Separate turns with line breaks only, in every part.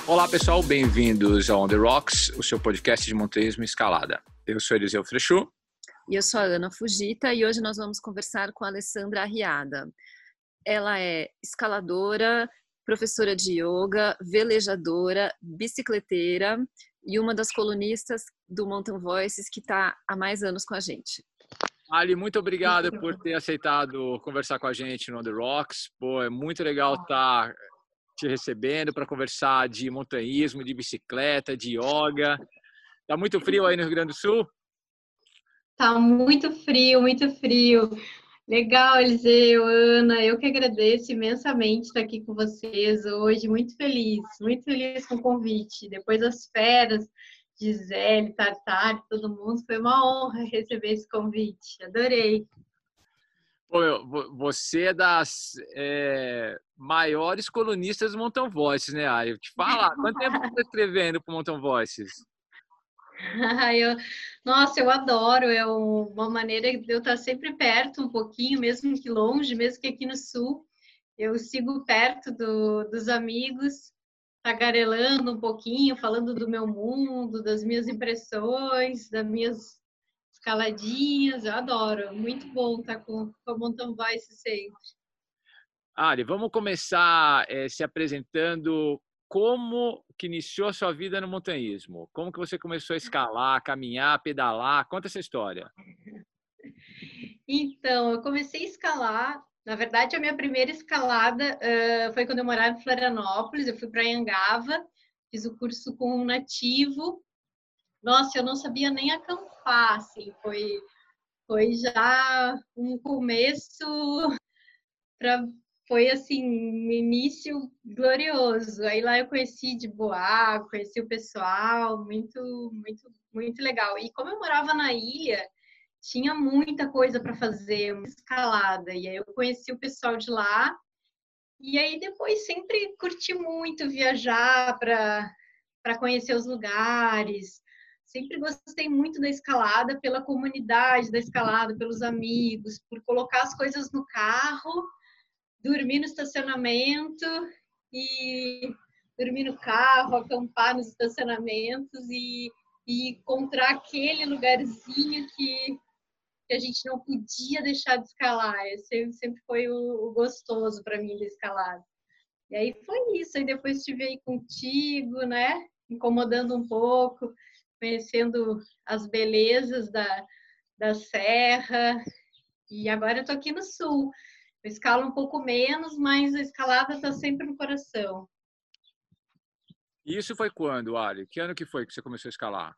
Olá pessoal, bem-vindos ao On The Rocks, o seu podcast de montanhismo e escalada. Eu sou Eliseu Frechu.
E eu sou a Ana Fujita e hoje nós vamos conversar com a Alessandra Arriada. Ela é escaladora, professora de yoga, velejadora, bicicleteira e uma das colunistas do Mountain Voices que está há mais anos com a gente.
Ali, muito obrigado por ter aceitado conversar com a gente no On The Rocks. Pô, é muito legal estar te recebendo para conversar de montanhismo, de bicicleta, de yoga. Tá muito frio aí no Rio Grande do Sul?
Tá muito frio, muito frio. Legal, Eliseu, Ana, eu que agradeço imensamente estar aqui com vocês hoje, muito feliz com o convite. Depois das férias, Gisele, Tartar, todo mundo, foi uma honra receber esse convite, adorei.
Pô, você é das maiores colunistas do Mountain Voices, né, Ari? Eu te falar, quanto tempo você está escrevendo para o Mountain Voices?
Nossa, eu adoro, é uma maneira de eu estar sempre perto um pouquinho, mesmo que longe, mesmo que aqui no Sul, eu sigo perto dos amigos, tagarelando um pouquinho, falando do meu mundo, das minhas impressões, das minhas escaladinhas, eu adoro, muito bom estar com a Mountain Voice sempre.
Ari, vamos começar se apresentando como que iniciou a sua vida no montanhismo. Como que você começou a escalar, caminhar, pedalar? Conta essa história.
Então, eu comecei a escalar. Na verdade, a minha primeira escalada foi quando eu morava em Florianópolis. Eu fui para Anhangava, fiz o curso com um nativo. Nossa, eu não sabia nem acampar, assim. Foi já um começo foi assim, um início glorioso. Aí lá eu conheci de Boa, conheci o pessoal, muito legal. E como eu morava na ilha, tinha muita coisa para fazer, uma escalada. E aí eu conheci o pessoal de lá. E aí depois sempre curti muito viajar para conhecer os lugares. Sempre gostei muito da escalada, pela comunidade da escalada, pelos amigos, por colocar as coisas no carro, dormir no estacionamento e dormir no carro, acampar nos estacionamentos e encontrar aquele lugarzinho que a gente não podia deixar de escalar. Esse sempre foi o gostoso para mim da escalada. E aí foi isso. Aí depois estive aí contigo, né? Incomodando um pouco, conhecendo as belezas da serra. E agora eu tô aqui no sul. Eu escalo um pouco menos, mas a escalada está sempre no coração.
E isso foi quando, Ari? Que ano que foi que você começou a escalar?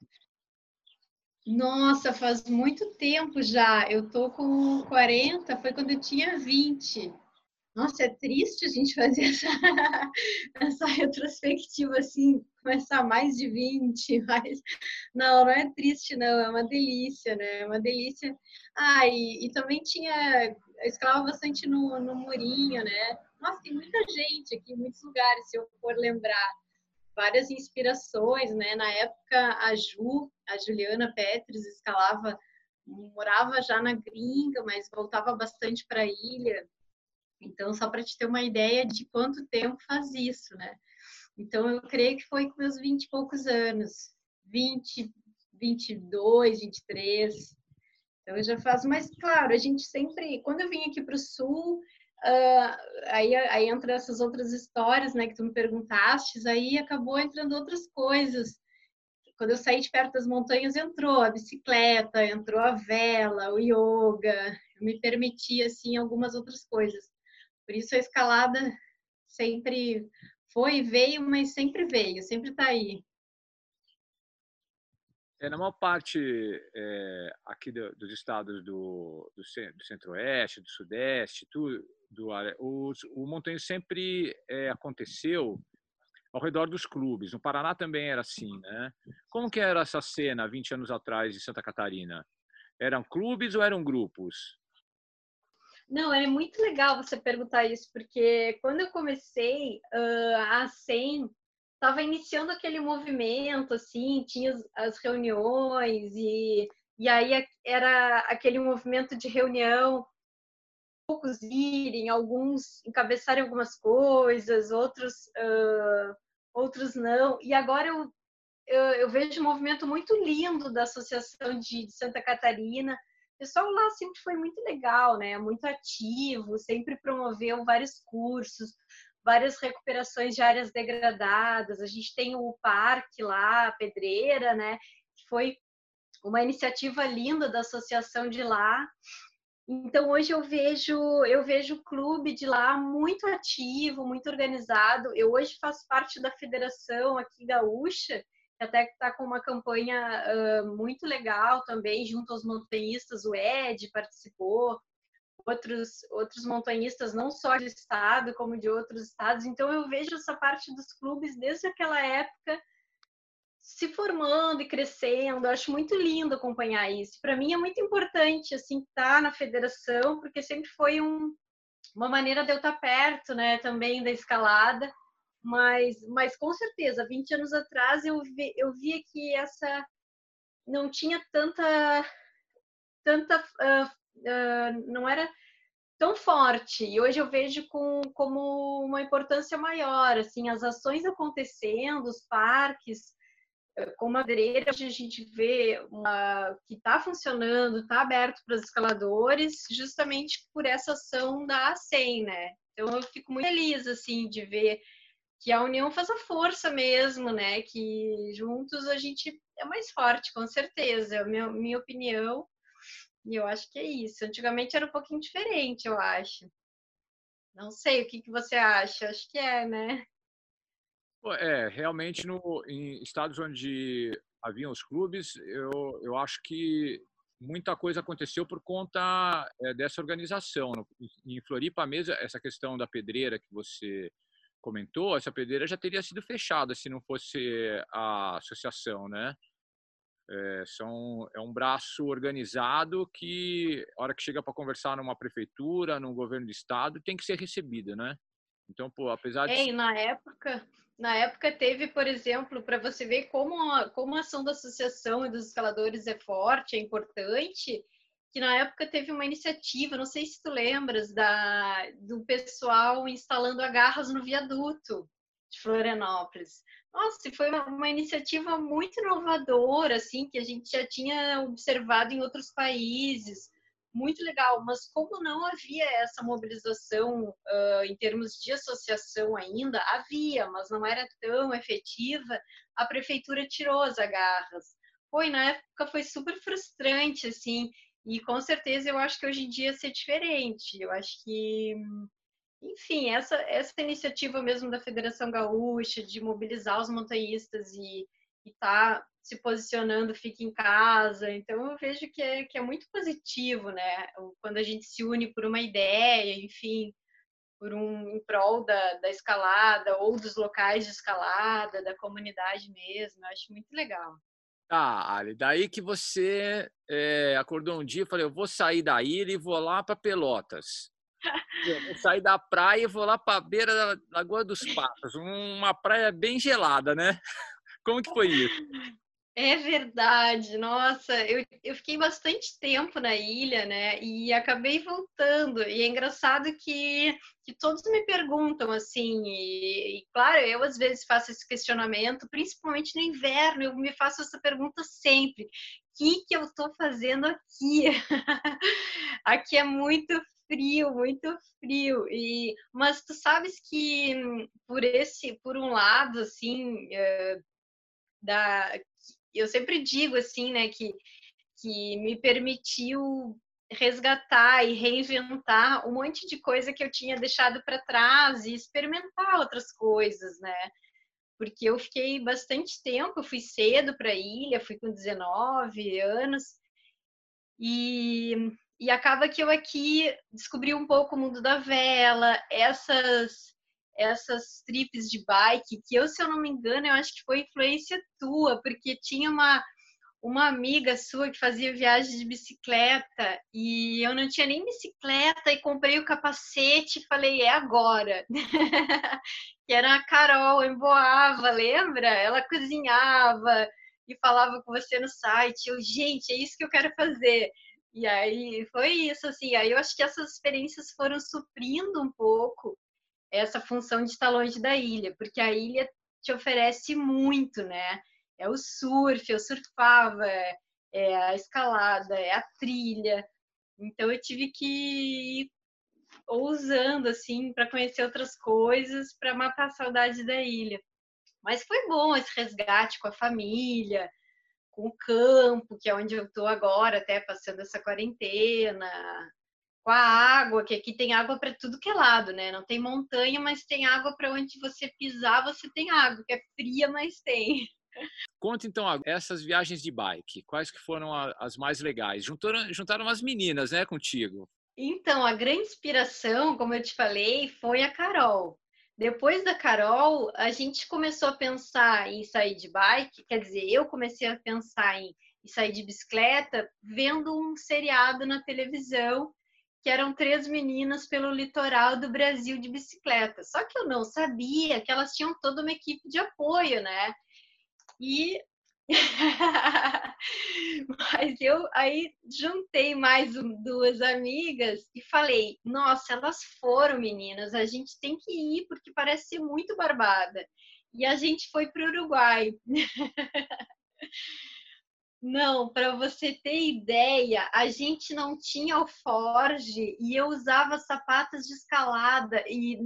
Nossa, faz muito tempo já. Eu tô com 40, foi quando eu tinha 20. Nossa, é triste a gente fazer essa retrospectiva assim, começar mais de 20, mas não é triste não, é uma delícia, né? É uma delícia. Ah, e também eu escalava bastante no Murinho, né? Nossa, tem muita gente aqui, muitos lugares, se eu for lembrar. Várias inspirações, né? Na época, a Juliana Petris, escalava, morava já na gringa, mas voltava bastante para a ilha. Então, só para te ter uma ideia de quanto tempo faz isso, né? Então, eu creio que foi com meus 20 e poucos anos, 20, 22, 23. Então, já faz, mas claro, a gente sempre, quando eu vim aqui para o Sul, aí entra essas outras histórias, né, que tu me perguntaste, aí acabou entrando outras coisas. Quando eu saí de perto das montanhas, entrou a bicicleta, entrou a vela, o yoga, eu me permiti, assim, algumas outras coisas. Por isso a escalada sempre foi, veio, mas sempre veio, sempre está aí.
Na maior parte aqui dos estados do centro-oeste, do sudeste, o montanhismo sempre aconteceu ao redor dos clubes. No Paraná também era assim, né? Como que era essa cena 20 anos atrás em Santa Catarina? Eram clubes ou eram grupos?
Não, é muito legal você perguntar isso, porque quando eu comecei, a SEM estava iniciando aquele movimento, assim, tinha as reuniões, e aí era aquele movimento de reunião, poucos irem, alguns encabeçarem algumas coisas, outros outros não. E agora eu vejo um movimento muito lindo da Associação de Santa Catarina. O pessoal lá sempre foi muito legal, né? Muito ativo, sempre promoveu vários cursos, várias recuperações de áreas degradadas. A gente tem o parque lá, a Pedreira, né? Que foi uma iniciativa linda da associação de lá. Então hoje eu vejo o clube de lá muito ativo, muito organizado. Eu hoje faço parte da federação aqui gaúcha, que até está com uma campanha muito legal também, junto aos montanhistas. O Ed participou, outros montanhistas, não só do estado, como de outros estados. Então eu vejo essa parte dos clubes desde aquela época se formando e crescendo. Eu acho muito lindo acompanhar isso. Para mim é muito importante assim estar na federação, porque sempre foi uma maneira de eu estar perto, né, também da escalada. Mas com certeza, 20 anos atrás eu via que essa não tinha não era tão forte. E hoje eu vejo como uma importância maior, assim, as ações acontecendo, os parques, como a Pedreira, hoje a gente vê que está funcionando, está aberto para os escaladores, justamente por essa ação da ACEM, né? Então eu fico muito feliz, assim, de ver que a união faz a força mesmo, né? Que juntos a gente é mais forte, com certeza. É a minha opinião. E eu acho que é isso. Antigamente era um pouquinho diferente, eu acho. Não sei, o que você acha? Acho que é, né?
Realmente em estados onde haviam os clubes, eu acho que muita coisa aconteceu por conta dessa organização. Em Floripa mesmo, essa questão da pedreira que você comentou, essa pedreira já teria sido fechada se não fosse a associação, né? É um braço organizado que, a hora que chega para conversar numa prefeitura, num governo de estado, tem que ser recebido, né? Então, pô, apesar de...
E na época teve, por exemplo, para você ver como a ação da associação e dos escaladores é forte, é importante, que na época teve uma iniciativa, não sei se tu lembras, do pessoal instalando agarras no viaduto de Florianópolis. Nossa, foi uma iniciativa muito inovadora, assim, que a gente já tinha observado em outros países. Muito legal, mas como não havia essa mobilização em termos de associação ainda, havia, mas não era tão efetiva, a prefeitura tirou as agarras. Na época foi super frustrante, assim, e com certeza eu acho que hoje em dia ia ser diferente. Eu acho que, enfim, essa iniciativa mesmo da Federação Gaúcha de mobilizar os montanhistas e estar se posicionando, fica em casa. Então eu vejo que é muito positivo, né? Quando a gente se une por uma ideia, enfim, em prol da escalada ou dos locais de escalada, da comunidade mesmo. Eu acho muito legal.
Ali, daí que você acordou um dia e falou, eu vou sair da ilha e vou lá para Pelotas. Eu vou sair da praia e vou lá para a beira da Lagoa dos Patos, uma praia bem gelada, né? Como que foi isso?
É verdade, nossa, eu fiquei bastante tempo na ilha, né, e acabei voltando, e é engraçado que todos me perguntam, assim, e claro, eu às vezes faço esse questionamento, principalmente no inverno, eu me faço essa pergunta sempre, o que eu estou fazendo aqui? Aqui é muito frio, mas tu sabes que por um lado, assim, da eu sempre digo assim, né, que me permitiu resgatar e reinventar um monte de coisa que eu tinha deixado para trás e experimentar outras coisas, né? Porque eu fiquei bastante tempo, eu fui cedo para a ilha, fui com 19 anos e acaba que eu aqui descobri um pouco o mundo da vela, essas trips de bike, que eu, se eu não me engano, eu acho que foi influência tua, porque tinha uma amiga sua que fazia viagem de bicicleta e eu não tinha nem bicicleta e comprei o capacete e falei, é agora. Que era a Carol em Boava, lembra? Ela cozinhava e falava com você no site. Gente, é isso que eu quero fazer. E aí foi isso, assim. Aí eu acho que essas experiências foram suprindo um pouco essa função de estar longe da ilha, porque a ilha te oferece muito, né? É o surf, eu surfava, é a escalada, é a trilha. Então eu tive que ir ousando assim para conhecer outras coisas, para matar a saudade da ilha. Mas foi bom esse resgate com a família, com o campo, que é onde eu estou agora, até passando essa quarentena, com a água, que aqui tem água para tudo que é lado, né? Não tem montanha, mas tem água para onde você pisar, você tem água, que é fria, mas tem.
Conta então essas viagens de bike, quais que foram as mais legais? Juntaram umas meninas, né, contigo?
Então, a grande inspiração, como eu te falei, foi a Carol. Depois da Carol, a gente começou a pensar em sair de bike, quer dizer, eu comecei a pensar em sair de bicicleta vendo um seriado na televisão que eram 3 meninas pelo litoral do Brasil de bicicleta. Só que eu não sabia que elas tinham toda uma equipe de apoio, né? E mas eu aí juntei mais duas amigas e falei: nossa, elas foram meninas, a gente tem que ir porque parece ser muito barbada. E a gente foi para o Uruguai. Não, para você ter ideia, a gente não tinha alforge e eu usava sapatos de escalada e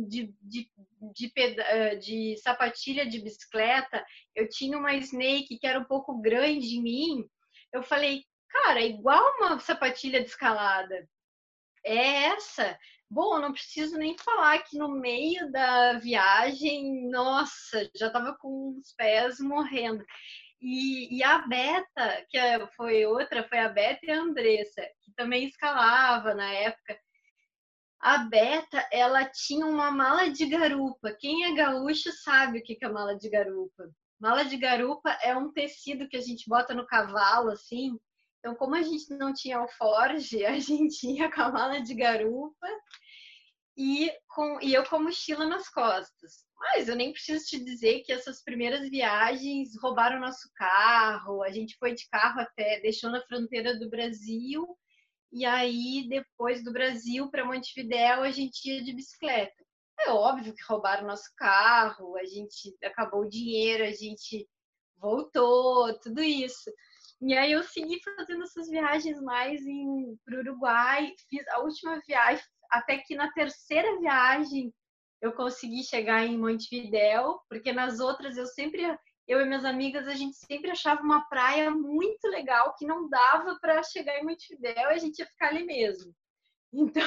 de sapatilha de bicicleta. Eu tinha uma Snake que era um pouco grande em mim. Eu falei, cara, é igual uma sapatilha de escalada. É essa? Bom, eu não preciso nem falar que no meio da viagem, nossa, já estava com os pés morrendo. E a Beta, foi outra, foi a Beta e a Andressa, que também escalava na época. A Beta, ela tinha uma mala de garupa. Quem é gaúcho sabe o que é mala de garupa. Mala de garupa é um tecido que a gente bota no cavalo, assim. Então, como a gente não tinha alforge, a gente ia com a mala de garupa e eu com a mochila nas costas. Mas eu nem preciso te dizer que essas primeiras viagens roubaram nosso carro, a gente foi de carro até, deixou na fronteira do Brasil, e aí depois do Brasil para Montevidéu a gente ia de bicicleta. É óbvio que roubaram nosso carro, a gente acabou o dinheiro, a gente voltou, tudo isso. E aí eu segui fazendo essas viagens mais para o Uruguai. Fiz a última viagem, até que na terceira viagem eu consegui chegar em Montevidéu, porque nas outras eu e minhas amigas, a gente sempre achava uma praia muito legal que não dava para chegar em Montevidéu e a gente ia ficar ali mesmo. Então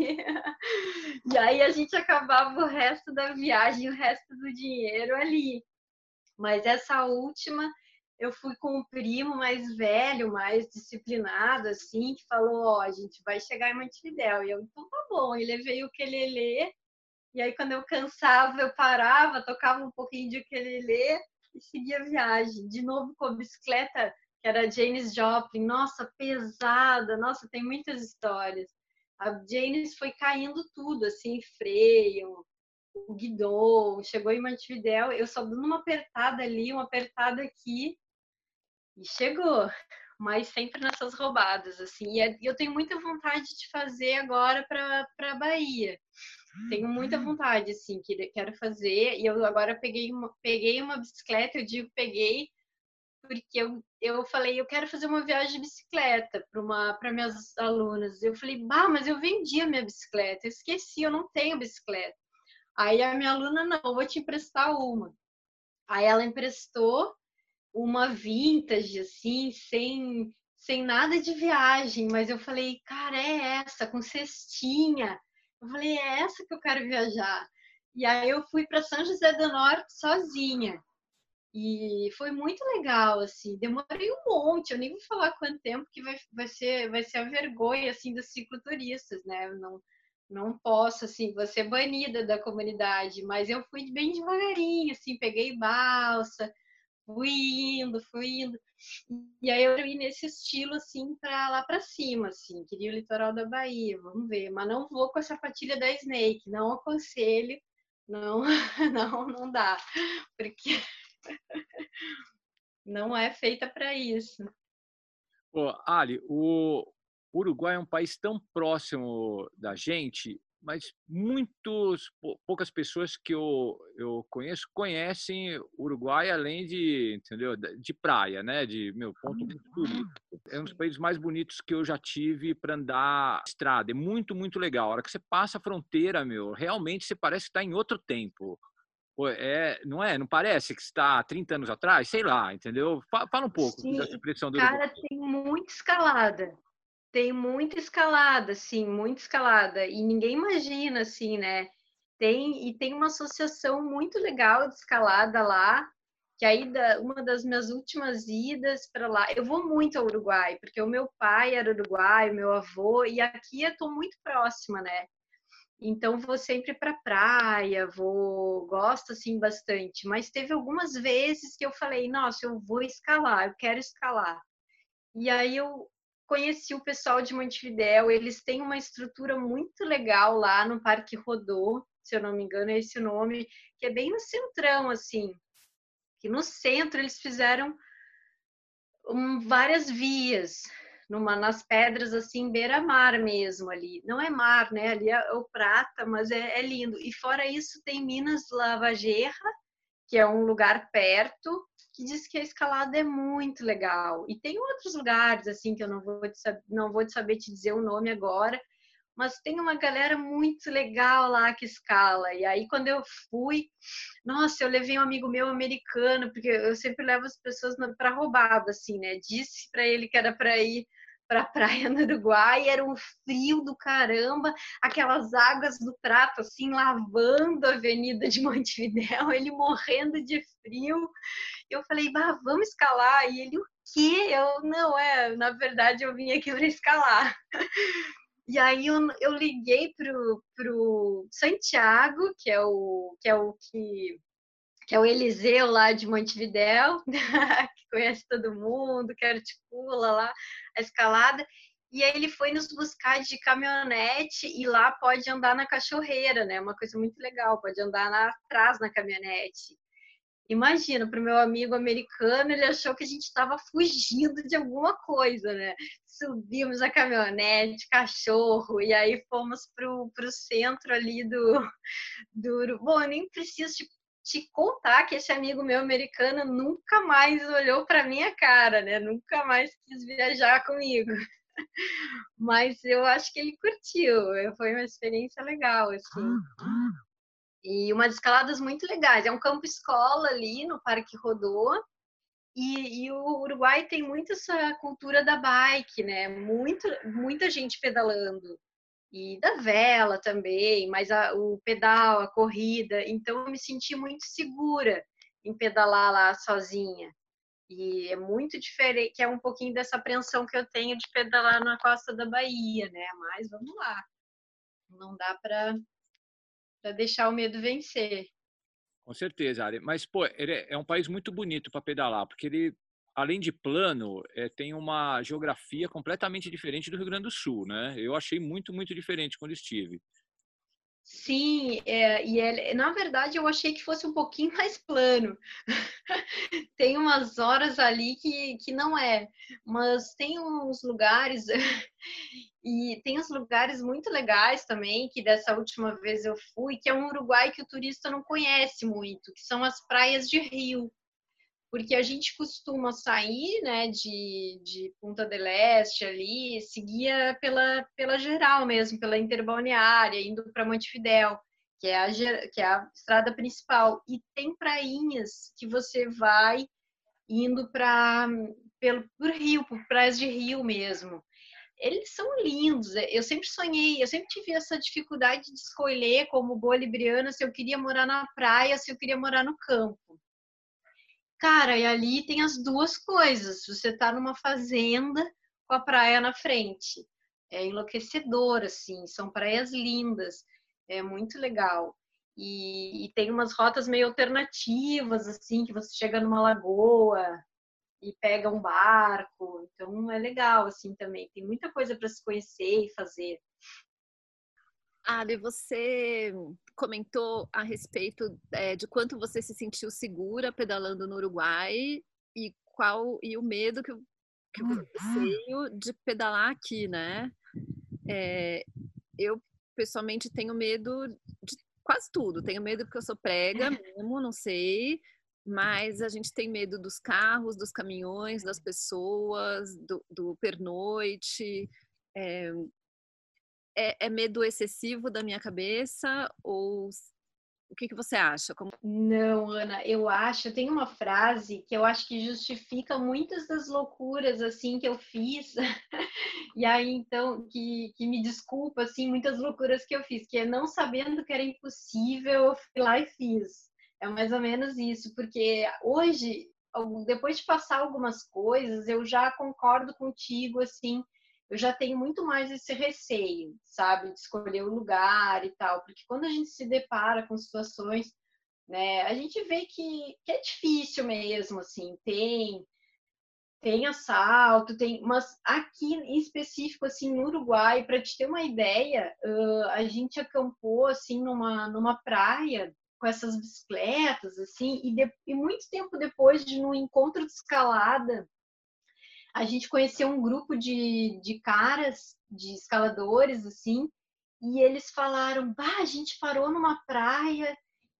e aí a gente acabava o resto da viagem, o resto do dinheiro ali. Mas essa última eu fui com um primo mais velho, mais disciplinado, assim, que falou, ó, a gente vai chegar em Montevidéu. E eu, então tá bom. E levei o ukulele, e aí quando eu cansava, eu parava, tocava um pouquinho de ukulele e seguia a viagem. De novo com a bicicleta, que era a Janis Joplin. Nossa, pesada, nossa, tem muitas histórias. A Janis foi caindo tudo, assim, freio, o guidão, chegou em Montevidéu, eu só dando uma apertada ali, uma apertada aqui, e chegou, mas sempre nessas roubadas, assim. E eu tenho muita vontade de fazer agora para Bahia. Tenho muita vontade, assim, quero fazer. E eu agora peguei uma bicicleta, eu digo peguei, porque eu falei, eu quero fazer uma viagem de bicicleta para minhas alunas. Eu falei, bah, mas eu vendi a minha bicicleta, eu esqueci, eu não tenho bicicleta. Aí a minha aluna, não, eu vou te emprestar uma. Aí ela emprestou uma vintage, assim, sem nada de viagem, mas eu falei, cara, é essa, com cestinha. Eu falei, é essa que eu quero viajar. E aí eu fui para São José do Norte sozinha. E foi muito legal, assim. Demorei um monte, eu nem vou falar quanto tempo que vai ser a vergonha, assim, dos cicloturistas, né? Eu não posso, assim, vou ser banida da comunidade, mas eu fui bem devagarinho, assim, peguei balsa, fui indo. E aí eu ia nesse estilo, assim, para lá para cima, assim, queria o litoral da Bahia, vamos ver. Mas não vou com a sapatilha da Snake, não aconselho, não, não dá, porque não é feita para isso.
Pô, Ali, o Uruguai é um país tão próximo da gente mas poucas pessoas que eu conheço conhecem o Uruguai além de, entendeu? De praia, né? De meu ponto muito turístico. É um dos
Sim.
países mais bonitos que eu já tive para andar estrada. É muito, muito legal. A hora que você passa a fronteira, meu, realmente você parece que está em outro tempo. Pô, não é? Não parece que está há 30 anos atrás? Sei lá, entendeu? Fala um pouco dessa
Sim,
impressão do Uruguai.
cara, tem muita escalada. Tem muita escalada, sim, muita escalada. E ninguém imagina, assim, né? Tem uma associação muito legal de escalada lá, que aí uma das minhas últimas idas para lá, eu vou muito ao Uruguai, porque o meu pai era uruguaio, meu avô, e aqui eu estou muito próxima, né? Então vou sempre para praia, gosto assim bastante, mas teve algumas vezes que eu falei, nossa, eu vou escalar, eu quero escalar. E aí eu conheci o pessoal de Montevidéu, eles têm uma estrutura muito legal lá no Parque Rodô, se eu não me engano é esse o nome, que é bem no centrão, assim, que no centro eles fizeram várias vias, nas pedras assim, beira-mar mesmo ali. Não é mar, né? Ali é o prata, mas é lindo. E fora isso tem Minas Lavageira, que é um lugar perto, que diz que a escalada é muito legal. E tem outros lugares, assim, que eu não vou te saber te dizer o nome agora, mas tem uma galera muito legal lá que escala. E aí, quando eu fui, nossa, eu levei um amigo meu americano, porque eu sempre levo as pessoas para roubada, assim, né? Disse para ele que era para ir para a praia no Uruguai, era um frio do caramba, aquelas águas do Prato, assim, lavando a avenida de Montevidéu, ele morrendo de frio. Eu falei, bah, vamos escalar. E ele, o quê? Eu, não, na verdade eu vim aqui para escalar. E aí eu liguei pro Santiago, que é o Eliseu lá de Montevidéu, que conhece todo mundo, que articula lá a escalada. E aí ele foi nos buscar de caminhonete e lá pode andar na cachoeira, né? Uma coisa muito legal, pode andar atrás na caminhonete. Imagina, para o meu amigo americano, ele achou que a gente estava fugindo de alguma coisa, né? Subimos a caminhonete, cachorro, e aí fomos para o centro ali do. Bom, eu nem preciso te contar que esse amigo meu americano nunca mais olhou para minha cara, né? Nunca mais quis viajar comigo. Mas eu acho que ele curtiu, foi uma experiência legal, assim. E umas escaladas muito legais. É um campo escola ali no Parque Rodô. E o Uruguai tem muito essa cultura da bike, né? Muita gente pedalando. E da vela também, mas o pedal, a corrida. Então eu me senti muito segura em pedalar lá sozinha. E é muito diferente, que é um pouquinho dessa apreensão que eu tenho de pedalar na costa da Bahia, né? Mas vamos lá. Não dá para deixar o medo vencer.
Com certeza, Ari. Mas, pô, ele é um país muito bonito para pedalar, porque ele, além de plano, tem uma geografia completamente diferente do Rio Grande do Sul, né? Eu achei muito, muito diferente quando estive.
Sim, na verdade eu achei que fosse um pouquinho mais plano. Tem umas horas ali que não é, mas tem uns lugares e tem uns lugares muito legais também, que dessa última vez eu fui, que é um Uruguai que o turista não conhece muito, que são as praias de rio. Porque a gente costuma sair, né, de Punta del Este ali, seguia pela geral mesmo, pela interbalneária, indo para Montevidéu, que é a estrada principal. E tem prainhas que você vai indo por rio, por praias de rio mesmo. Eles são lindos. Eu sempre sonhei, eu sempre tive essa dificuldade de escolher como boa libriana se eu queria morar na praia, se eu queria morar no campo. Cara, e ali tem as duas coisas. Você tá numa fazenda com a praia na frente. É enlouquecedor, assim. São praias lindas. É muito legal. E tem umas rotas meio alternativas, assim, que você chega numa lagoa e pega um barco. Então é legal, assim, também. Tem muita coisa para se conhecer e fazer.
Ali, você comentou a respeito de quanto você se sentiu segura pedalando no Uruguai e o medo que o receio de pedalar aqui, né? Eu pessoalmente, tenho medo de quase tudo. Tenho medo porque eu sou prega mesmo, não sei. Mas a gente tem medo dos carros, dos caminhões, das pessoas, do pernoite. É medo excessivo da minha cabeça? Ou o que você acha?
Não, Ana, eu acho, tem uma frase que eu acho que justifica muitas das loucuras assim que eu fiz. E aí, então, que me desculpa, assim, muitas loucuras que eu fiz, que é não sabendo que era impossível, eu fui lá e fiz. É mais ou menos isso, porque hoje, depois de passar algumas coisas, eu já concordo contigo, assim, eu já tenho muito mais esse receio, sabe, de escolher o lugar e tal, porque quando a gente se depara com situações, né, a gente vê que é difícil mesmo, assim, tem assalto, mas aqui em específico, assim, no Uruguai, para te ter uma ideia, a gente acampou, assim, numa praia com essas bicicletas, assim, e muito tempo depois, no encontro de escalada, a gente conheceu um grupo de caras, de escaladores, assim, e eles falaram, bah, a gente parou numa praia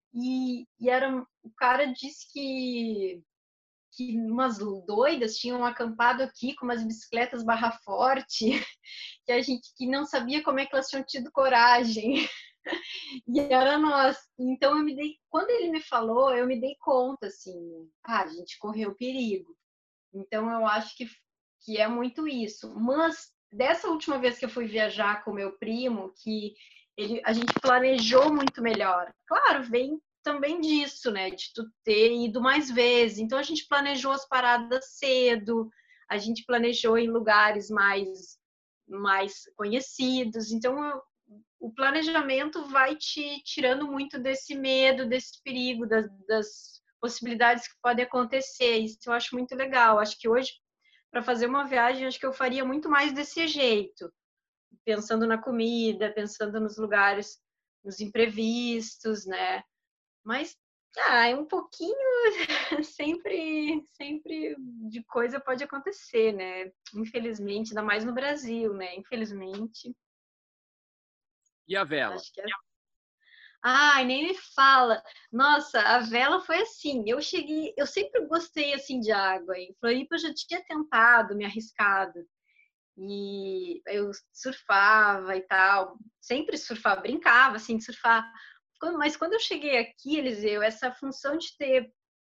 o cara disse que umas doidas tinham acampado aqui com umas bicicletas barra forte, que a gente que não sabia como é que elas tinham tido coragem. E era nós. Então quando ele me falou, eu me dei conta assim, a gente correu perigo. Então eu acho que é muito isso. Mas dessa última vez que eu fui viajar com meu primo, a gente planejou muito melhor. Claro, vem também disso, né? De tu ter ido mais vezes. Então a gente planejou as paradas cedo, a gente planejou em lugares mais conhecidos. Então o planejamento vai te tirando muito desse medo, desse perigo, das possibilidades que podem acontecer. Isso eu acho muito legal. Acho que hoje, para fazer uma viagem, acho que eu faria muito mais desse jeito, pensando na comida, pensando nos lugares, nos imprevistos, né? Mas é um pouquinho sempre de coisa pode acontecer, né? Infelizmente, ainda mais no Brasil, né? Infelizmente.
E a vela?
Acho que Ai, nem me fala. Nossa, a vela foi assim. Eu sempre gostei assim de água. Em Floripa eu já tinha tentado, me arriscado. E eu surfava e tal, sempre surfava, brincava assim de surfar. Mas quando eu cheguei aqui, Eliseu, essa função de ter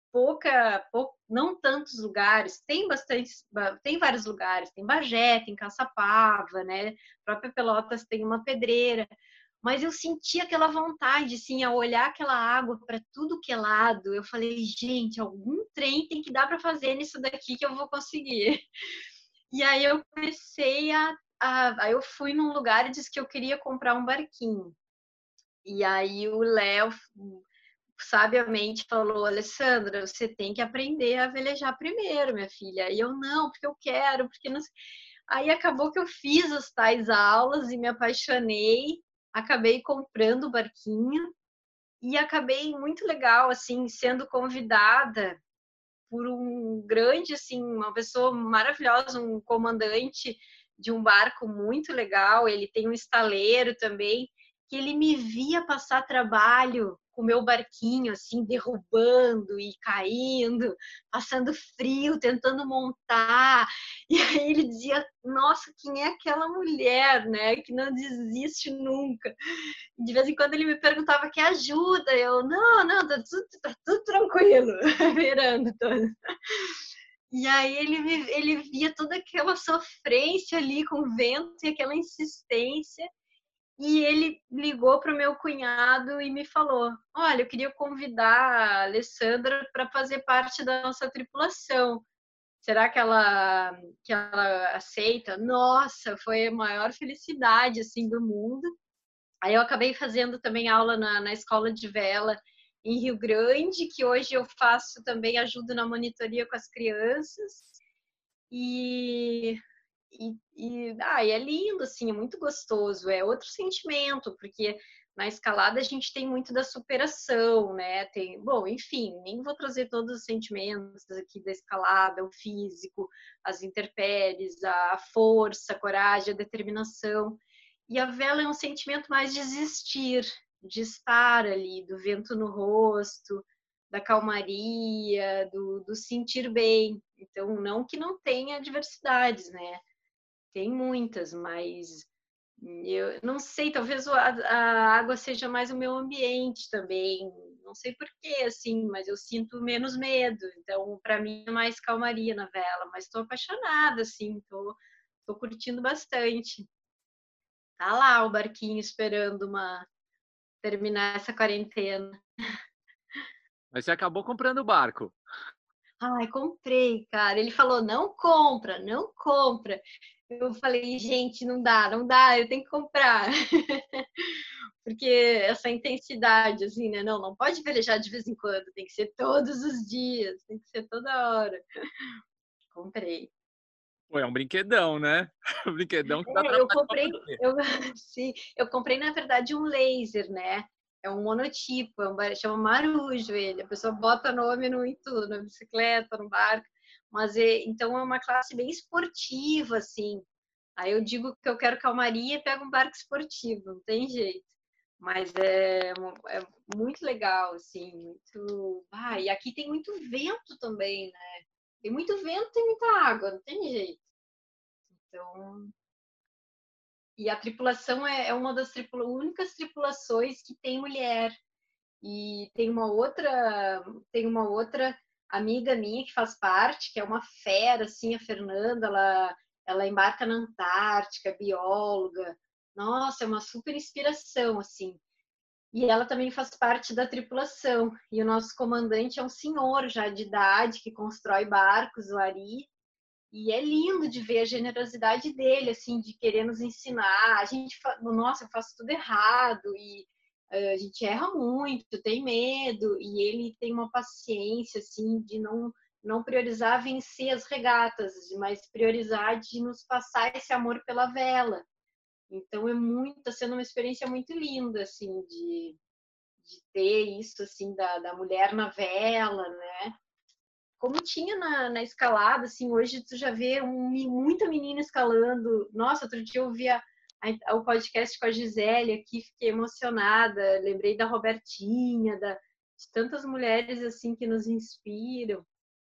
não tantos lugares, tem vários lugares, tem Bagé, tem Caçapava, né? A própria Pelotas tem uma pedreira, mas eu senti aquela vontade, assim, a olhar aquela água para tudo que é lado. Eu falei, gente, algum trem tem que dar para fazer nisso daqui que eu vou conseguir. E aí eu comecei aí eu fui num lugar e disse que eu queria comprar um barquinho. E aí o Léo sabiamente falou, Alessandra, você tem que aprender a velejar primeiro, minha filha. E eu, não, porque eu quero, porque não sei. Aí acabou que eu fiz as tais aulas e me apaixonei, acabei comprando o barquinho e acabei muito legal, assim, sendo convidada por um grande, assim, uma pessoa maravilhosa, um comandante de um barco muito legal, ele tem um estaleiro também, que ele me via passar trabalho com o meu barquinho, assim, derrubando e caindo, passando frio, tentando montar. E aí ele dizia, nossa, quem é aquela mulher, né, que não desiste nunca. De vez em quando ele me perguntava que ajuda, eu, não, tá tudo tranquilo, virando todo. E aí ele via toda aquela sofrência ali com o vento e aquela insistência. E ele ligou para o meu cunhado e me falou: olha, eu queria convidar a Alessandra para fazer parte da nossa tripulação. Será que ela aceita? Nossa, foi a maior felicidade assim do mundo. Aí eu acabei fazendo também aula na escola de vela em Rio Grande, que hoje eu faço também, ajudo na monitoria com as crianças. E é lindo, assim, é muito gostoso, é outro sentimento, porque na escalada a gente tem muito da superação, né? Bom, enfim, nem vou trazer todos os sentimentos aqui da escalada, o físico, as intempéries, a força, a coragem, a determinação. E a vela é um sentimento mais de existir, de estar ali, do vento no rosto, da calmaria, do sentir bem. Então, não que não tenha adversidades, né? Tem muitas, mas eu não sei, talvez a água seja mais o meu ambiente também. Não sei por quê, assim, mas eu sinto menos medo. Então, para mim, é mais calmaria na vela. Mas estou apaixonada, assim, tô curtindo bastante. Tá lá o barquinho esperando terminar essa quarentena.
Mas você acabou comprando o barco.
Ai, comprei, cara. Ele falou, não compra, não compra. Eu falei, gente, não dá, não dá, eu tenho que comprar. Porque essa intensidade, assim, né? Não pode velejar de vez em quando, tem que ser todos os dias, tem que ser toda hora. Comprei.
Pô, é um brinquedão, né? Um brinquedão que dá
Eu
trabalho pra
comprei,
manter.
sim, eu comprei, na verdade, um laser, né? É um monotipo, chama Marujo ele. A pessoa bota nome no em tudo, na bicicleta, no barco. Mas então é uma classe bem esportiva, assim. Aí eu digo que eu quero calmaria e pego um barco esportivo, não tem jeito. Mas é muito legal, assim, muito. Ah, e aqui tem muito vento também, né? Tem muito vento e muita água, não tem jeito. Então, e a tripulação é uma das únicas tripulações que tem mulher. E tem uma outra amiga minha que faz parte, que é uma fera, assim, a Fernanda, ela embarca na Antártica, bióloga. Nossa, é uma super inspiração, assim. E ela também faz parte da tripulação. E o nosso comandante é um senhor já de idade que constrói barcos, o Ari. E é lindo de ver a generosidade dele, assim, de querer nos ensinar. Nossa, eu faço tudo errado e a gente erra muito, tem medo e ele tem uma paciência, assim, de não priorizar vencer as regatas, mas priorizar de nos passar esse amor pela vela. Então tá sendo uma experiência muito linda, assim, de ter isso, assim, da mulher na vela, né? Como tinha na escalada, assim, hoje tu já vê muita menina escalando. Nossa, outro dia eu ouvi o podcast com a Gisele aqui, fiquei emocionada. Lembrei da Robertinha, de tantas mulheres, assim, que nos inspiram.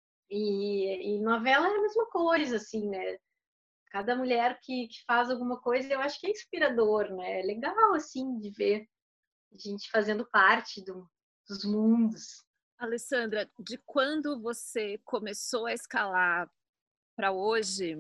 E novela é a mesma coisa, assim, né? Cada mulher que faz alguma coisa, eu acho que é inspirador, né? É legal, assim, de ver a gente fazendo parte dos mundos.
Alessandra, de quando você começou a escalar para hoje,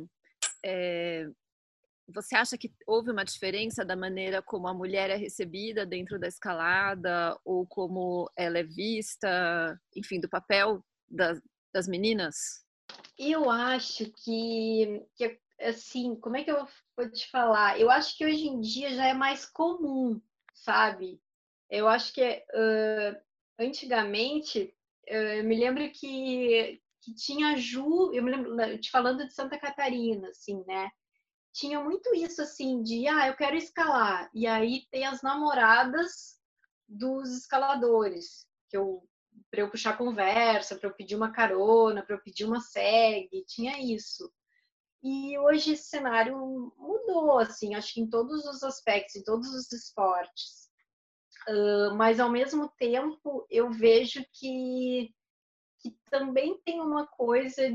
você acha que houve uma diferença da maneira como a mulher é recebida dentro da escalada ou como ela é vista, enfim, do papel das meninas?
Eu acho que assim, como é que eu vou te falar? Eu acho que hoje em dia já é mais comum, sabe? Eu acho que antigamente, eu me lembro que tinha eu me lembro, te falando de Santa Catarina, assim, né? Tinha muito isso, assim, eu quero escalar. E aí tem as namoradas dos escaladores, para eu puxar conversa, para eu pedir uma carona, para eu pedir uma segue, tinha isso. E hoje esse cenário mudou, assim, acho que em todos os aspectos, em todos os esportes. Mas ao mesmo tempo eu vejo que também tem uma coisa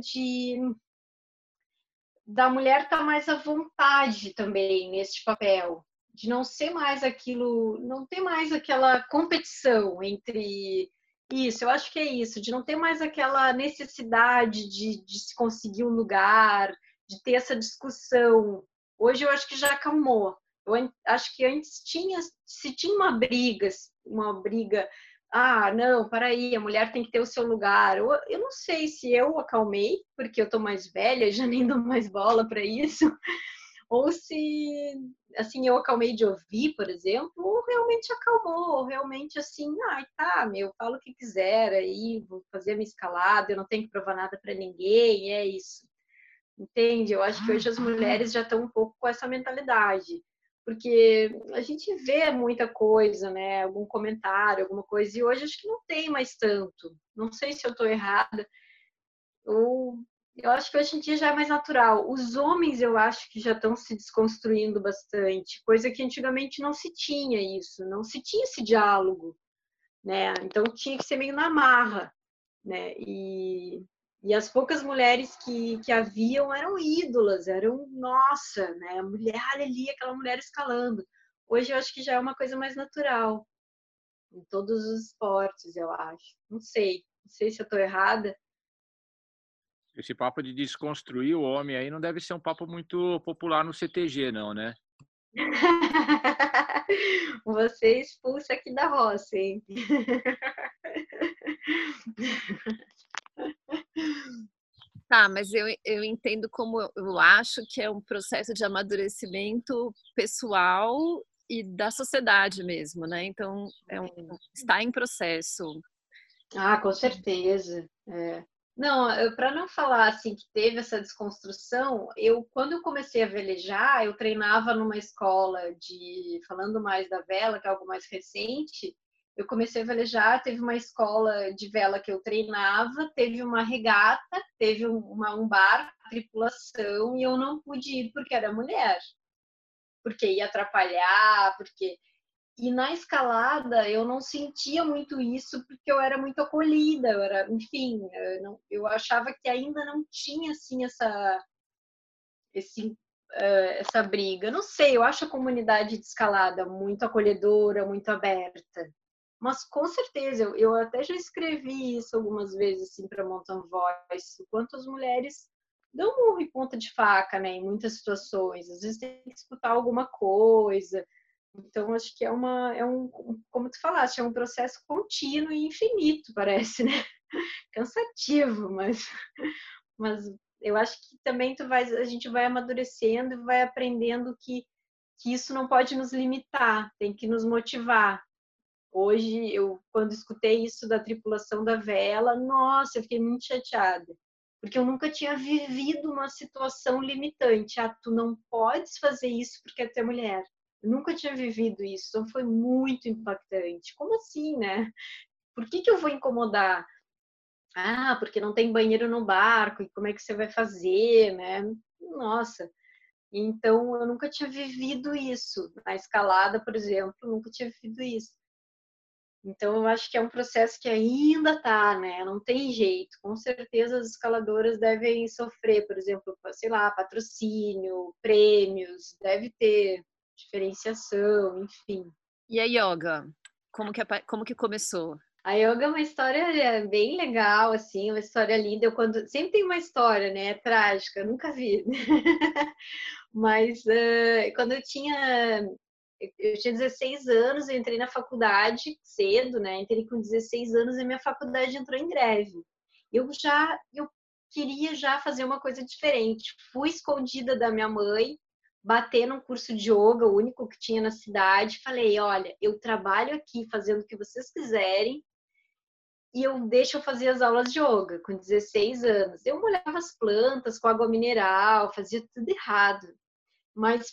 da mulher estar mais à vontade também nesse papel, de não ser mais aquilo, não ter mais aquela competição entre isso, eu acho que é isso, de não ter mais aquela necessidade de se conseguir um lugar, de ter essa discussão. Hoje eu acho que já acalmou. Eu acho que antes se tinha uma briga, não, para aí, a mulher tem que ter o seu lugar. Eu não sei se eu acalmei, porque eu tô mais velha e já nem dou mais bola para isso, ou se, assim, eu acalmei de ouvir, por exemplo, ou realmente acalmou, ou realmente assim, ai, tá, meu, fala o que quiser aí, vou fazer a minha escalada, eu não tenho que provar nada para ninguém, é isso. Entende? Eu acho que hoje as mulheres já estão um pouco com essa mentalidade, porque a gente vê muita coisa, né? Algum comentário, alguma coisa, e hoje acho que não tem mais tanto. Não sei se eu estou errada, ou Eu acho que hoje em dia já é mais natural. Os homens, eu acho que já estão se desconstruindo bastante, coisa que antigamente não se tinha isso, não se tinha esse diálogo, né? Então tinha que ser meio na marra, né? E as poucas mulheres que haviam eram ídolas, eram, nossa, né? A mulher ali, aquela mulher escalando. Hoje eu acho que já é uma coisa mais natural, em todos os esportes, eu acho. Não sei se eu estou errada.
Esse papo de desconstruir o homem aí não deve ser um papo muito popular no CTG, não, né?
Você expulsa aqui da roça, hein?
Tá, mas eu entendo como eu acho que é um processo de amadurecimento pessoal e da sociedade mesmo, né? Então, está em processo.
Ah, com certeza. É. Não, para não falar assim que teve essa desconstrução, quando eu comecei a velejar, eu treinava numa escola falando mais da vela, que é algo mais recente. Eu comecei a velejar, teve uma escola de vela que eu treinava, teve uma regata, teve um barco, tripulação, e eu não pude ir porque era mulher, porque ia atrapalhar, porque e na escalada eu não sentia muito isso porque eu era muito acolhida, enfim, eu achava que ainda não tinha assim esse, essa briga. Não sei, eu acho a comunidade de escalada muito acolhedora, muito aberta. Mas com certeza, eu até já escrevi isso algumas vezes assim para Mountain Voice, o quanto as mulheres dão murro em ponta de faca, né, em muitas situações. Às vezes tem que escutar alguma coisa, então, acho que como tu falaste, é um processo contínuo e infinito, parece, né? Cansativo, mas eu acho que também a gente vai amadurecendo e vai aprendendo que isso não pode nos limitar, tem que nos motivar. Hoje, quando escutei isso da tripulação da vela, nossa, eu fiquei muito chateada, porque eu nunca tinha vivido uma situação limitante. Ah, tu não podes fazer isso porque tu é mulher. Eu nunca tinha vivido isso, então foi muito impactante. Como assim, né? Por que eu vou incomodar? Ah, porque não tem banheiro no barco, e como é que você vai fazer, né? Nossa, então eu nunca tinha vivido isso. Na escalada, por exemplo, eu nunca tinha vivido isso. Então, eu acho que é um processo que ainda está, né? Não tem jeito. Com certeza, as escaladoras devem sofrer, por exemplo, sei lá, patrocínio, prêmios, deve ter diferenciação, enfim.
E a yoga? Como que começou?
A yoga é uma história bem legal, assim, uma história linda. Sempre tem uma história, né? Trágica, eu nunca vi. Mas quando eu tinha 16 anos, eu entrei na faculdade cedo, né? Entrei com 16 anos e minha faculdade entrou em greve. Eu queria já fazer uma coisa diferente. Fui escondida da minha mãe, bater num curso de yoga, o único que tinha na cidade. Falei, olha, eu trabalho aqui fazendo o que vocês quiserem e eu deixo eu fazer as aulas de yoga com 16 anos. Eu molhava as plantas com água mineral, fazia tudo errado. Mas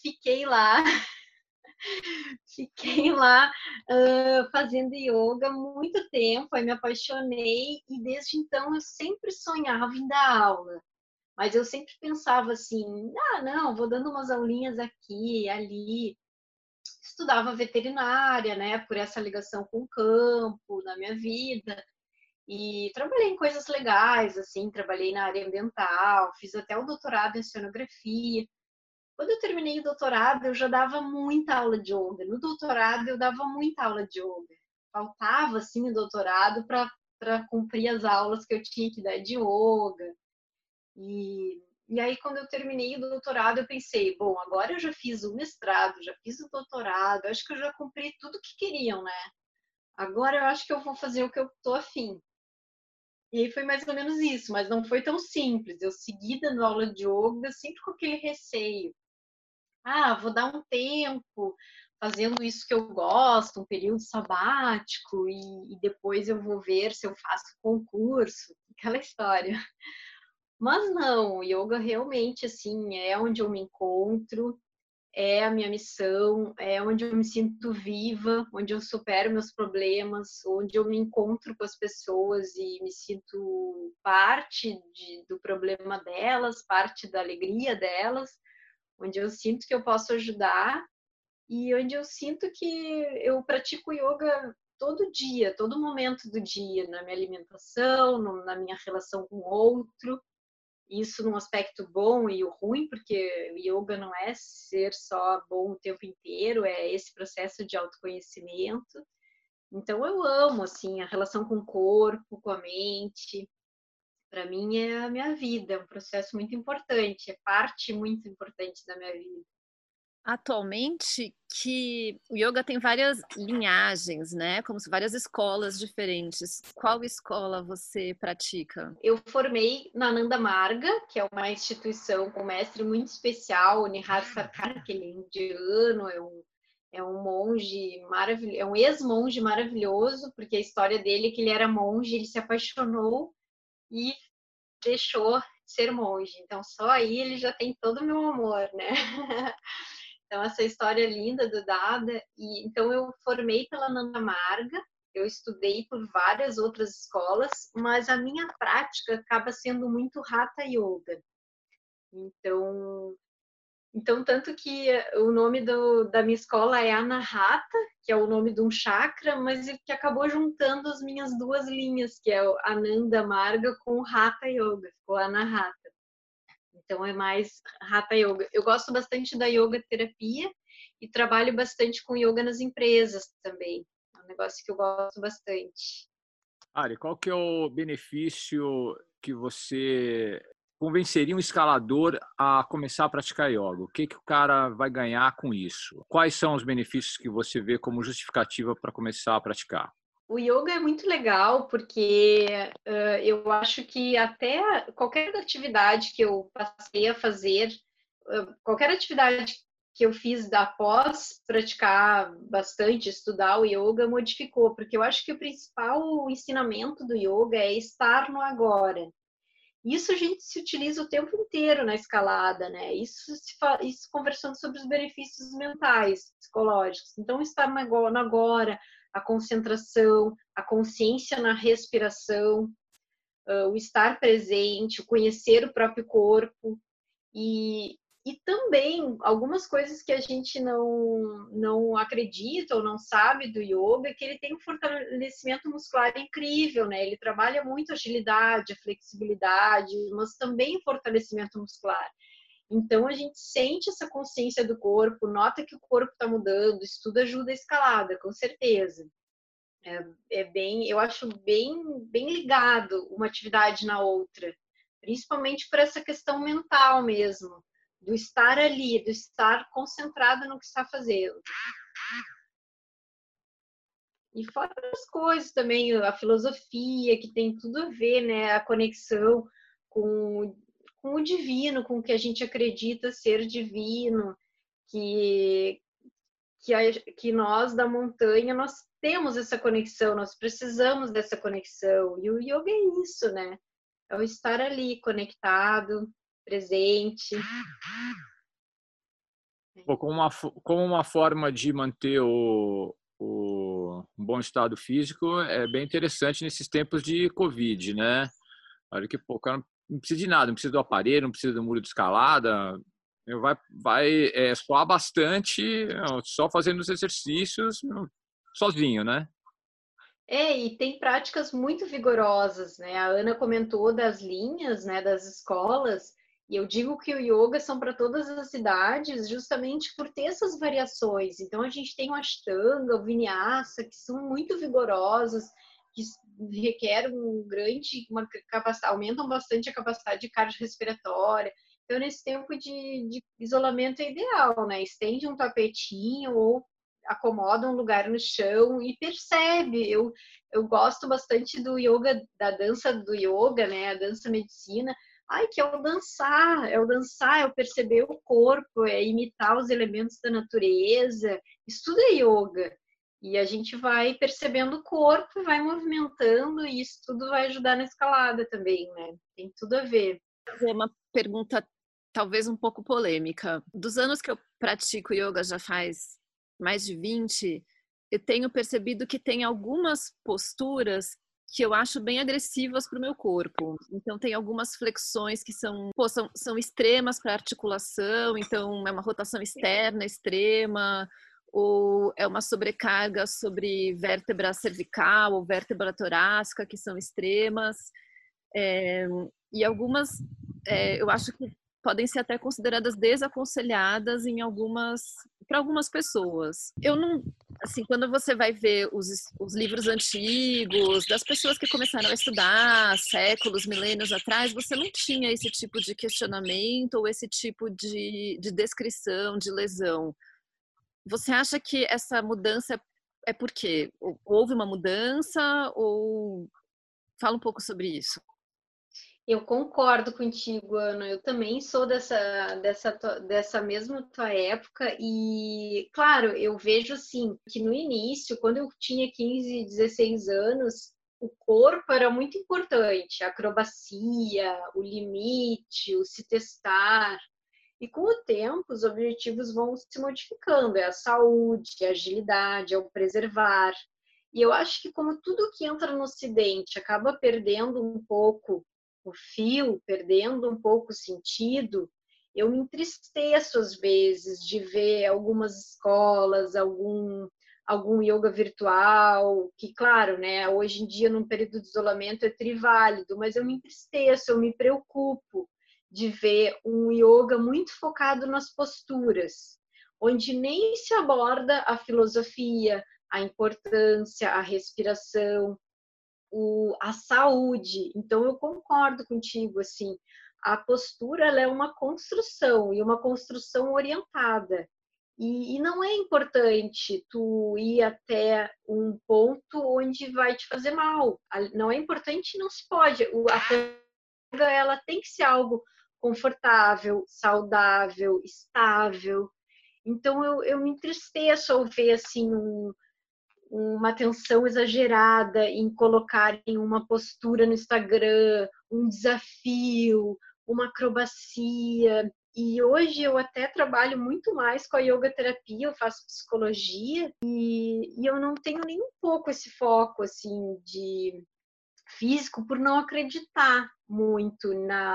fiquei lá fazendo yoga muito tempo, aí me apaixonei e desde então eu sempre sonhava em dar aula. Mas eu sempre pensava assim, ah, não, vou dando umas aulinhas aqui e ali. Estudava veterinária, né, por essa ligação com o campo na minha vida. E trabalhei em coisas legais, assim, trabalhei na área ambiental, fiz até o doutorado em oceanografia. Quando eu terminei o doutorado, eu já dava muita aula de yoga. No doutorado, eu dava muita aula de yoga. Faltava, assim, o doutorado para cumprir as aulas que eu tinha que dar de yoga. E aí, quando eu terminei o doutorado, eu pensei, bom, agora eu já fiz o mestrado, já fiz o doutorado, acho que eu já cumpri tudo que queriam, né? Agora eu acho que eu vou fazer o que eu tô afim. E aí foi mais ou menos isso, mas não foi tão simples. Eu segui dando aula de yoga, sempre com aquele receio. Ah, vou dar um tempo fazendo isso que eu gosto, um período sabático, e depois eu vou ver se eu faço concurso, aquela história. Mas não, o yoga realmente, assim, é onde eu me encontro, é a minha missão, é onde eu me sinto viva, onde eu supero meus problemas, onde eu me encontro com as pessoas e me sinto parte do problema delas, parte da alegria delas, onde eu sinto que eu posso ajudar e onde eu sinto que eu pratico yoga todo dia, todo momento do dia, na minha alimentação, na minha relação com o outro. Isso num aspecto bom e o ruim, porque o yoga não é ser só bom o tempo inteiro, é esse processo de autoconhecimento. Então eu amo assim a relação com o corpo, com a mente. Para mim é a minha vida, é um processo muito importante, é parte muito importante da minha vida.
Atualmente que o yoga tem várias linhagens, né, como se várias escolas diferentes. Qual escola você pratica?
Eu formei na Ananda Marga, que é uma instituição com um mestre muito especial, o Nihar Sarkar, que ele é indiano, é um monge maravilhoso, é um ex-monge maravilhoso, porque a história dele é que ele era monge, ele se apaixonou e deixou de ser monge. Então só aí ele já tem todo o meu amor, né? Então essa história linda do Dada, e então eu formei pela Nanda Marga, eu estudei por várias outras escolas, mas a minha prática acaba sendo muito Hatha Yoga. Então tanto que o nome da minha escola é Anahata, que é o nome de um chakra, mas que acabou juntando as minhas duas linhas, que é o Ananda Marga com o Hatha Yoga, ficou Anahata. Então é mais Hatha Yoga. Eu gosto bastante da yoga terapia e trabalho bastante com yoga nas empresas também. É um negócio que eu gosto bastante.
Ari, qual que é o benefício que você convenceria um escalador a começar a praticar yoga? O que o cara vai ganhar com isso? Quais são os benefícios que você vê como justificativa para começar a praticar?
O yoga é muito legal porque eu acho que até qualquer atividade que eu passei a fazer, qualquer atividade que eu fiz após praticar bastante, estudar o yoga, modificou, porque eu acho que o principal ensinamento do yoga é estar no agora. Isso a gente se utiliza o tempo inteiro na escalada, né? Isso conversando sobre os benefícios mentais, psicológicos. Então, estar no agora, a concentração, a consciência na respiração, o estar presente, o conhecer o próprio corpo e também algumas coisas que a gente não acredita ou não sabe do yoga, que ele tem um fortalecimento muscular incrível, né? Ele trabalha muito a agilidade, a flexibilidade, mas também o fortalecimento muscular. Então a gente sente essa consciência do corpo, nota que o corpo está mudando, isso tudo ajuda a escalada, com certeza. Eu acho bem ligado uma atividade na outra, principalmente por essa questão mental mesmo, do estar ali, do estar concentrado no que está fazendo. E fora as coisas também, a filosofia, que tem tudo a ver, né? A conexão com o divino, com o que a gente acredita ser divino, que, que nós da montanha, nós temos essa conexão, nós precisamos dessa conexão. E o yoga é isso, né? É o estar ali, conectado, presente.
Pô, como uma forma de manter um bom estado físico, é bem interessante nesses tempos de Covid, né? Olha que pô, o cara não precisa de nada, não precisa do aparelho, não precisa do muro de escalada, vai suar bastante só fazendo os exercícios sozinho, né?
E tem práticas muito vigorosas, né? A Ana comentou das linhas, né, das escolas, e eu digo que o yoga são para todas as idades, justamente por ter essas variações. Então a gente tem o Ashtanga, o Vinyasa, que são muito vigorosos, que requerem uma capacidade, aumentam bastante a capacidade cardiorrespiratória. Então nesse tempo de isolamento é ideal, né? Estende um tapetinho ou acomoda um lugar no chão e percebe. Eu gosto bastante do yoga, da dança do yoga, né? A dança medicina. Ai, que é o dançar, é o perceber o corpo, é imitar os elementos da natureza. Isso tudo é yoga. E a gente vai percebendo o corpo, vai movimentando, e isso tudo vai ajudar na escalada também, né? Tem tudo a ver.
Fazer uma pergunta talvez um pouco polêmica. Dos anos que eu pratico yoga já faz mais de 20, eu tenho percebido que tem algumas posturas que eu acho bem agressivas para o meu corpo. Então, tem algumas flexões que são extremas para a articulação, então é uma rotação externa extrema, ou é uma sobrecarga sobre vértebra cervical ou vértebra torácica, que são extremas. E algumas, eu acho que podem ser até consideradas desaconselhadas para algumas pessoas. Eu não, assim, quando você vai ver os livros antigos, das pessoas que começaram a estudar séculos, milênios atrás, você não tinha esse tipo de questionamento ou esse tipo de descrição de lesão. Você acha que essa mudança é por quê? Houve uma mudança ou... Fala um pouco sobre isso.
Eu concordo contigo, Ana. Eu também sou dessa mesma tua época e, claro, eu vejo assim que no início, quando eu tinha 15, 16 anos, o corpo era muito importante, a acrobacia, o limite, o se testar. E com o tempo, os objetivos vão se modificando, é a saúde, a agilidade, é o preservar. E eu acho que como tudo que entra no Ocidente acaba perdendo um pouco o fio, perdendo um pouco o sentido, eu me entristeço às vezes de ver algumas escolas, algum yoga virtual, que claro, né, hoje em dia num período de isolamento é triválido, mas eu me entristeço, eu me preocupo de ver um yoga muito focado nas posturas, onde nem se aborda a filosofia, a importância, a respiração, a saúde. Então eu concordo contigo, assim, a postura ela é uma construção e uma construção orientada. E não é importante tu ir até um ponto onde vai te fazer mal. Não é importante, não se pode. A yoga ela tem que ser algo confortável, saudável, estável. Então eu me entristeço ao ver assim uma atenção exagerada em colocar em uma postura no Instagram, um desafio, uma acrobacia. E hoje eu até trabalho muito mais com a yoga terapia, eu faço psicologia e eu não tenho nem um pouco esse foco assim de físico por não acreditar muito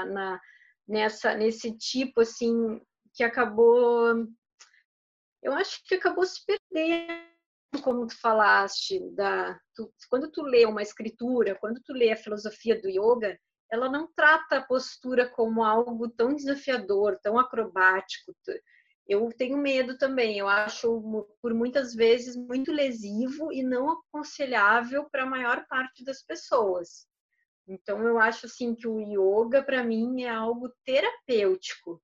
nesse tipo assim que acabou, eu acho que acabou se perdendo, como tu falaste, quando tu lê uma escritura, quando tu lê a filosofia do yoga, ela não trata a postura como algo tão desafiador, tão acrobático. Eu tenho medo também, eu acho por muitas vezes muito lesivo e não aconselhável para a maior parte das pessoas. Então eu acho assim que o yoga para mim é algo terapêutico,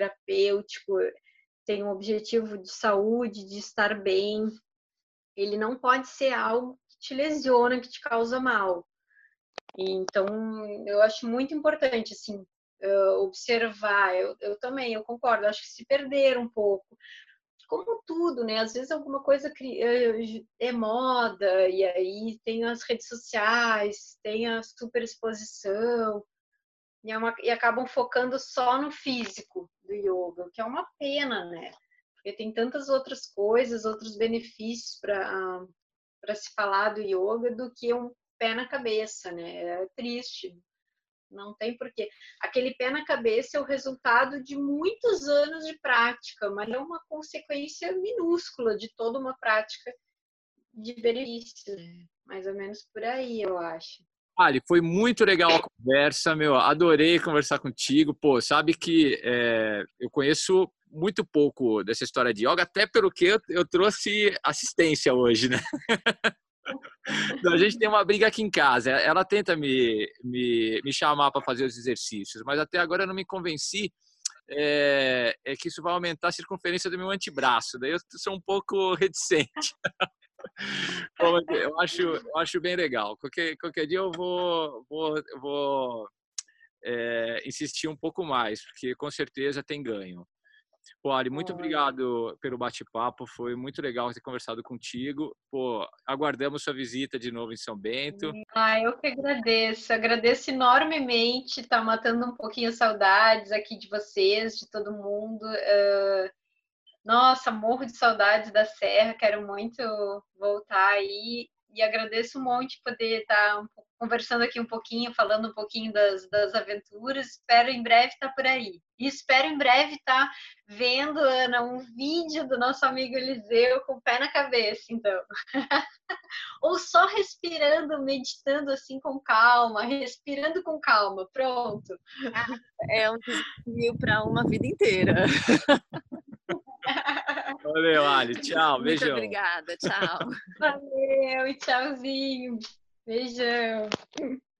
tem um objetivo de saúde, de estar bem. Ele não pode ser algo que te lesiona, que te causa mal. Então, eu acho muito importante, assim, observar. Eu também, eu concordo, acho que se perder um pouco. Como tudo, né? Às vezes alguma coisa é moda, e aí tem as redes sociais, tem a superexposição, e acabam focando só no físico do yoga, que é uma pena, né? Porque tem tantas outras coisas, outros benefícios para se falar do yoga do que um pé na cabeça, né? É triste, não tem porquê. Aquele pé na cabeça é o resultado de muitos anos de prática, mas é uma consequência minúscula de toda uma prática de benefício, né? Mais ou menos por aí, eu acho.
Ali, foi muito legal a conversa, meu. Adorei conversar contigo. Pô, sabe que eu conheço muito pouco dessa história de yoga, até pelo que eu trouxe assistência hoje, né? Então, a gente tem uma briga aqui em casa. Ela tenta me chamar para fazer os exercícios, mas até agora eu não me convenci que isso vai aumentar a circunferência do meu antebraço. Daí eu sou um pouco reticente. Eu acho bem legal. Qualquer dia eu vou insistir um pouco mais, porque com certeza tem ganho. Pô, Ari, muito obrigado pelo bate-papo. Foi muito legal ter conversado contigo. Pô, aguardamos sua visita de novo em São Bento.
Eu que agradeço. Agradeço enormemente. Tá matando um pouquinho saudades aqui de vocês, de todo mundo. Nossa, morro de saudades da Serra. Quero muito voltar aí. E agradeço um monte poder estar conversando aqui um pouquinho, falando um pouquinho das aventuras. Espero em breve estar por aí. E espero em breve estar vendo, Ana, um vídeo do nosso amigo Eliseu com o pé na cabeça, então. Ou só respirando, meditando assim com calma, respirando com calma, pronto.
É um desafio para uma vida inteira.
Valeu, Ali. Tchau.
Muito
Beijão.
obrigada. Tchau.
Valeu e tchauzinho. Beijão.